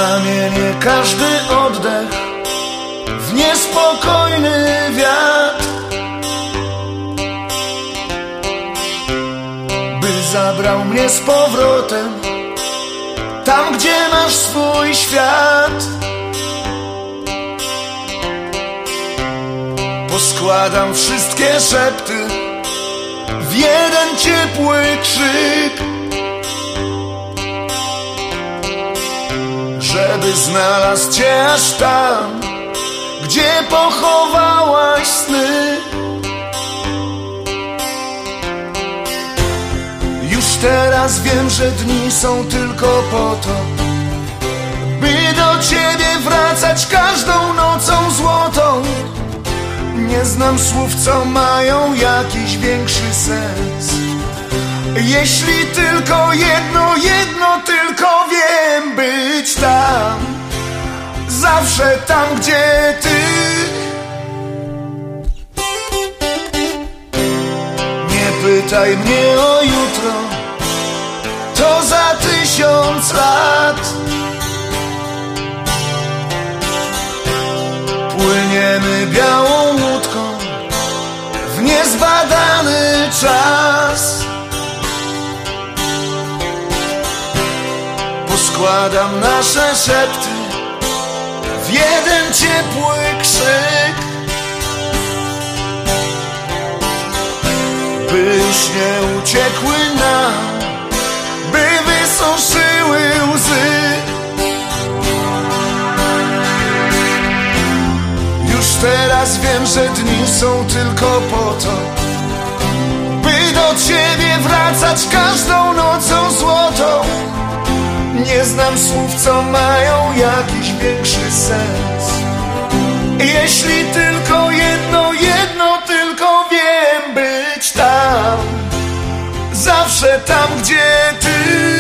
zamienię każdy oddech w niespokojny wiatr, by zabrał mnie z powrotem tam, gdzie masz swój świat. Poskładam wszystkie szepty w jeden ciepły krzyk, żeby znalazł cię aż tam, gdzie pochowałaś sny. Już teraz wiem, że dni są tylko po to, by do ciebie wracać każdą nocą złotą. Nie znam słów, co mają jakiś większy sens. Jeśli tylko jedno tylko wiem, być tam, zawsze tam, gdzie ty. Nie pytaj mnie o jutro, to za 1000 lat. Płyniemy białą łódką w niezbadany czas. Poskładam nasze szepty w jeden ciepły krzyk, byś nie uciekły nam, by wysuszyły łzy. Już teraz wiem, że dni są tylko po to, by do ciebie wracać każdą nocą złotą. Nie znam słów, co mają jakiś większy sens. Jeśli tylko jedno tylko wiem, być tam, zawsze tam, gdzie ty.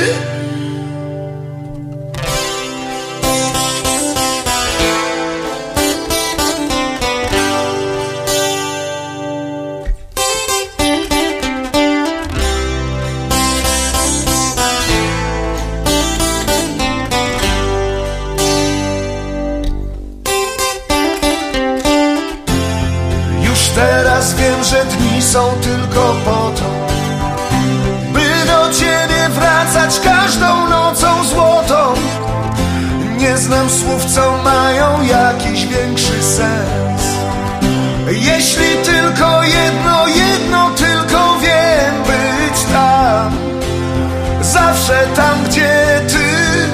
Teraz wiem, że dni są tylko po to, by do ciebie wracać każdą nocą złotą. Nie znam słów, co mają jakiś większy sens. Jeśli tylko jedno tylko wiem, być tam, zawsze tam, gdzie ty.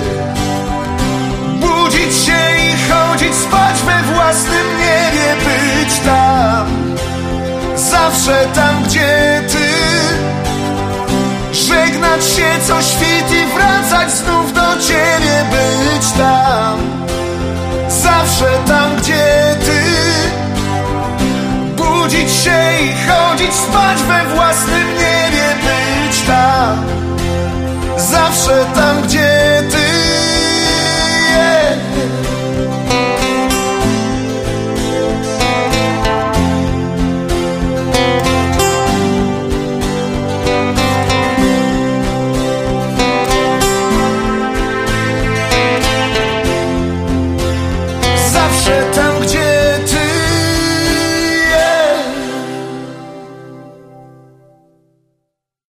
Budzić się i chodzić, spać we własnym niebie, być tam, zawsze tam, gdzie ty. Żegnać się co świt i wracać znów do ciebie, być tam, zawsze tam, gdzie ty. Budzić się i chodzić, spać we własnym niebie, być tam, zawsze tam, gdzie ty. Zawsze tam,